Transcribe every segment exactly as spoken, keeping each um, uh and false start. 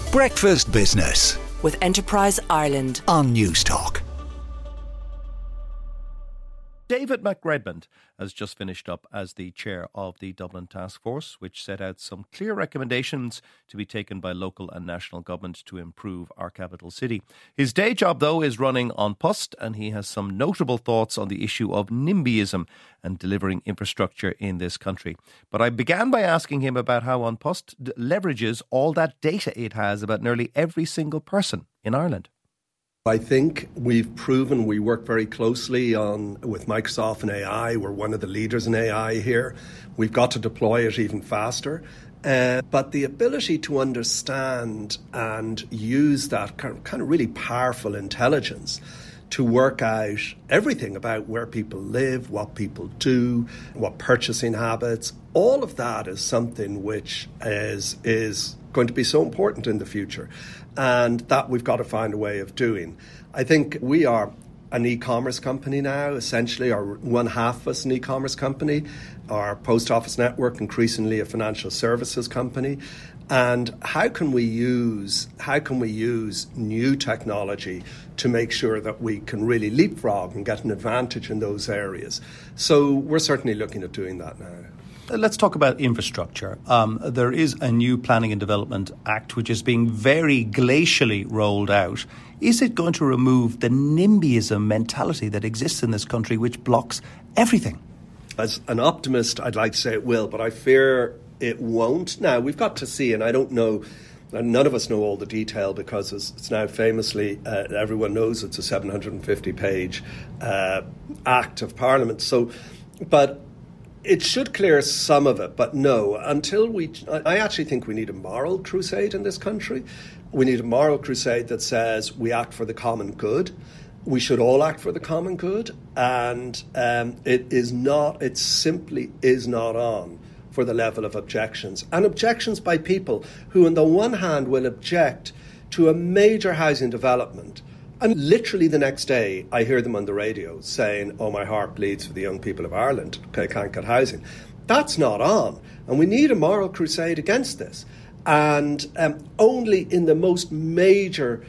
Breakfast Business with Enterprise Ireland on News Talk. David McRedmond has just finished up as the chair of the Dublin Task Force, which set out some clear recommendations to be taken by local and national government to improve our capital city. His day job, though, is running An Post, and he has some notable thoughts on the issue of NIMBYism and delivering infrastructure in this country. But I began by asking him about how An Post leverages all that data it has about nearly every single person in Ireland. I think we've proven we work very closely on with Microsoft and A I. We're one of the leaders in A I here. We've got to deploy it even faster. Uh, but the ability to understand and use that kind of, kind of really powerful intelligence to work out everything about where people live, what people do, what purchasing habits, all of that is something which is is going to be so important in the future. And that we've got to find a way of doing. I think we are an e-commerce company now, essentially, or one half of us an e-commerce company. Our post office network increasingly a financial services company. And how can we use how can we use new technology to make sure that we can really leapfrog and get an advantage in those areas? So we're certainly looking at doing that now. Let's talk about infrastructure. Um, there is a new Planning and Development Act which is being very glacially rolled out. Is it going to remove the NIMBYism mentality that exists in this country which blocks everything? As an optimist, I'd like to say it will, but I fear it won't. Now, we've got to see, and I don't know, and none of us know all the detail because it's, it's now famously, uh, everyone knows it's a seven hundred fifty page uh, Act of Parliament. So, but it should clear some of it, but no, until we... I actually think we need a moral crusade in this country. We need a moral crusade that says we act for the common good. We should all act for the common good. And um, it is not, it simply is not on for the level of objections. And objections by people who, on the one hand, will object to a major housing development. And literally the next day, I hear them on the radio saying, oh, my heart bleeds for the young people of Ireland. Okay, can't get housing. That's not on. And we need a moral crusade against this. And um, only in the most major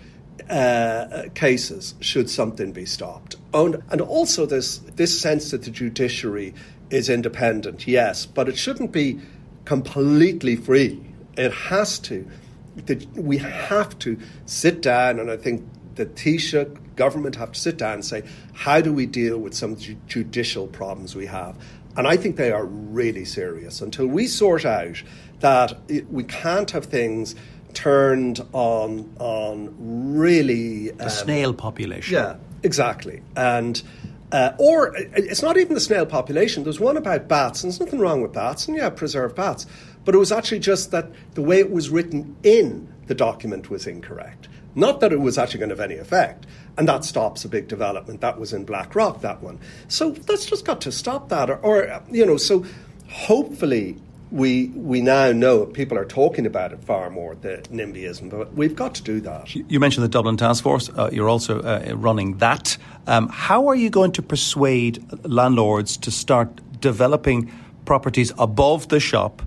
uh, cases should something be stopped. And, and also this, this sense that the judiciary is independent, yes, but it shouldn't be completely free. It has to. The, we have to sit down, and I think the Taoiseach government have to sit down and say, how do we deal with some ju- judicial problems we have? And I think they are really serious. Until we sort out that it, we can't have things turned on on really... The um, snail population. Yeah, exactly. And uh, or it's not even the snail population. There's one about bats, and there's nothing wrong with bats, and yeah, preserve bats. But it was actually just that the way it was written in the document was incorrect. Not that it was actually going to have any effect. And that stops a big development. That was in Blackrock, that one. So that's just got to stop that. Or, or you know, so hopefully we we now know people are talking about it far more, the NIMBYism, but we've got to do that. You mentioned the Dublin Task Force. Uh, you're also uh, running that. Um, how are you going to persuade landlords to start developing properties above the shop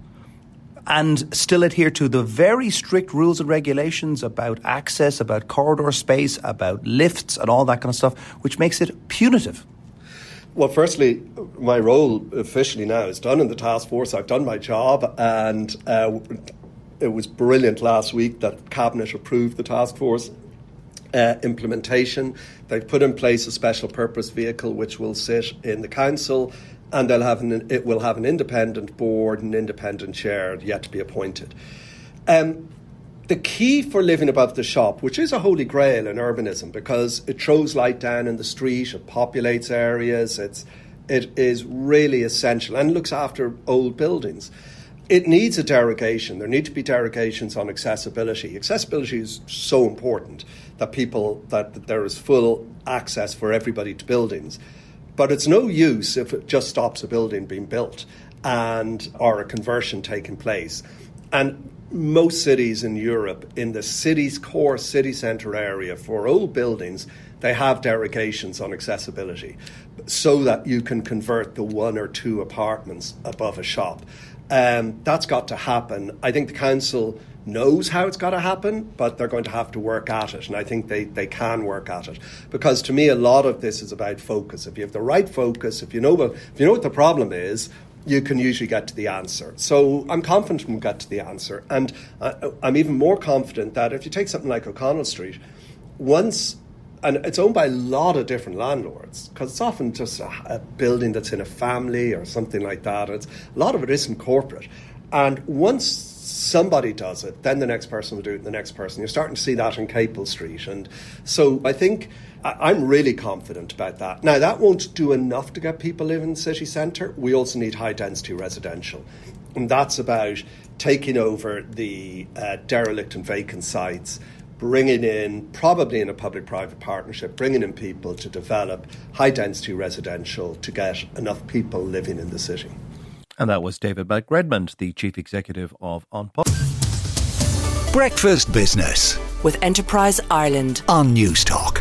and still adhere to the very strict rules and regulations about access, about corridor space, about lifts and all that kind of stuff, which makes it punitive? Well, firstly, my role officially now is done in the task force. I've done my job, and uh, it was brilliant last week that Cabinet approved the task force uh, implementation. They've put in place a special purpose vehicle which will sit in the council, and they'll have an, it will have an independent board and independent chair yet to be appointed. Um, the key for living above the shop, which is a holy grail in urbanism because it throws light down in the street, it populates areas, it's, it is really essential and looks after old buildings. It needs a derogation. There need to be derogations on accessibility. Accessibility is so important that people, that, that there is full access for everybody to buildings. But it's no use if it just stops a building being built and or a conversion taking place. And most cities in Europe, in the city's core city centre area for old buildings, they have derogations on accessibility so that you can convert the one or two apartments above a shop. Um, that's got to happen. I think the council knows how it's got to happen, but they're going to have to work at it, and I think they, they can work at it. Because to me, a lot of this is about focus. If you have the right focus, if you know what, if you know what the problem is, you can usually get to the answer. So I'm confident we'll get to the answer. And uh, I'm even more confident that if you take something like O'Connell Street, once, and it's owned by a lot of different landlords, because it's often just a, a building that's in a family or something like that. It's, a lot of it isn't corporate. And once somebody does it, then the next person will do it, and the next person. You're starting to see that in Capel Street. And so I think I'm really confident about that. Now, that won't do enough to get people living in the city centre. We also need high-density residential. And that's about taking over the uh, derelict and vacant sites, bringing in, probably in a public-private partnership, bringing in people to develop high-density residential to get enough people living in the city. And that was David McRedmond, the Chief Executive of An Post. Breakfast Business with Enterprise Ireland on News Talk.